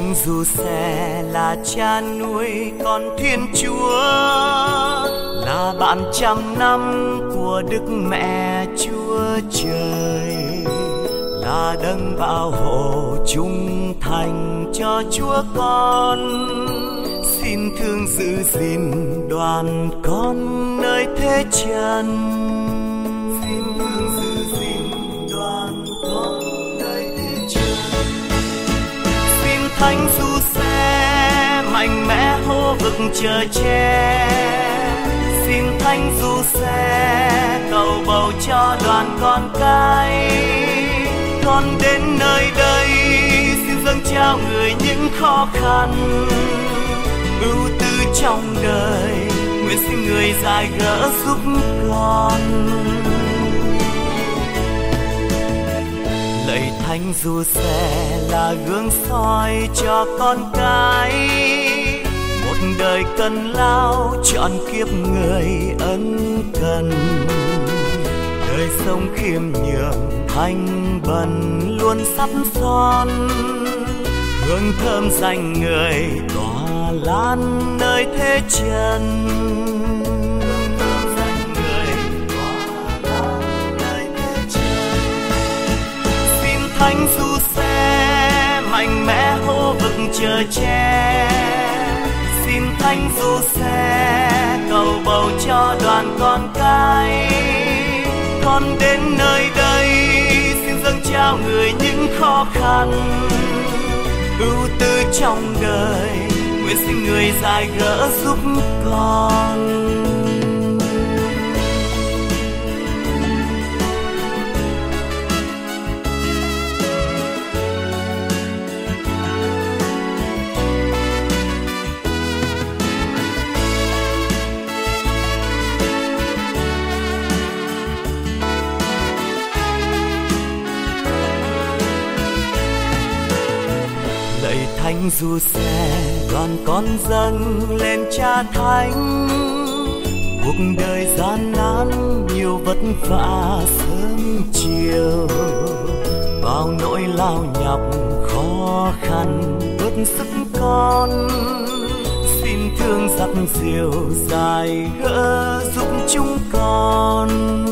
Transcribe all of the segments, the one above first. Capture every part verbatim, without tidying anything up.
Thánh Giuse là cha nuôi con Thiên Chúa, là bạn trăm năm của Đức Mẹ Chúa Trời, là đấng bảo hộ trung thành cho Chúa con. Xin thương giữ gìn đoàn con nơi thế trần. Xin thương giữ gìn đoàn con nơi thế trần. Xin Thánh Giuse mạnh mẽ hô vực chở che. Xin Thánh Giuse cầu bầu cho đoàn con cái. Con đến nơi đây xin dâng trao người những khó khăn, ưu tư trong đời, nguyện xin người giải gỡ giúp con. Lạy Thánh Giuse là gương soi cho con cái, một đời cần lao trọn kiếp người ân cần. Đời sống khiêm nhường thanh bần luôn sắp son, hương thơm danh người tỏa lan nơi thế trần. Hương thơm danh người tỏa lan nơi thế trần. Xin Thánh Giuse mạnh mẽ hô vực chở che. Xin Thánh Giuse cầu bầu cho đoàn con cái. Con đến nơi đây xin dâng trao người những khó khăn, ưu tư trong đời, nguyện xin người giải gỡ giúp con. Thánh Giuse đoàn con dâng lên Cha Thánh, cuộc đời gian nan nhiều vất vả sớm chiều, bao nỗi lao nhọc khó khăn bớt sức con. Xin thương dắt dìu giải gỡ giúp chúng con.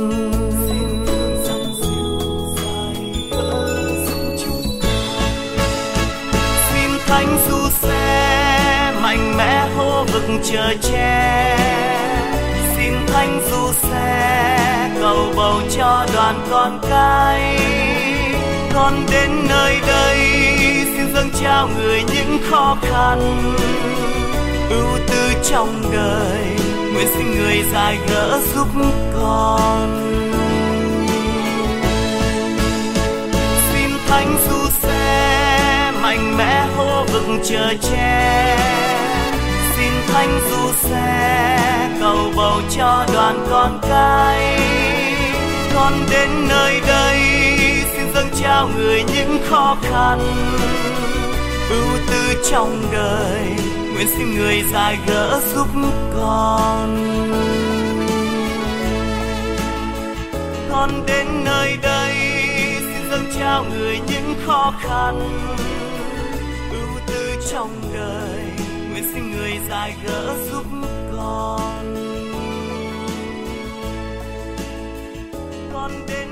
Thánh Giuse mạnh mẽ hô vực chở che. Xin Thánh Giuse cầu bầu cho đoàn con cái. Con đến nơi đây xin dâng trao người những khó khăn, ưu tư trong đời, nguyện xin người giải gỡ giúp con. Xin Thánh Giuse mạnh mẽ hô vực chở che. Xin Thánh Giuse cầu bầu cho đoàn con cái. Con đến nơi đây xin dâng trao người những khó khăn, ưu tư trong đời, nguyện xin người giải gỡ giúp con. Con đến nơi đây xin dâng trao người những khó khăn, trong đời, nguyện xin người giải gỡ giúp con. Con đến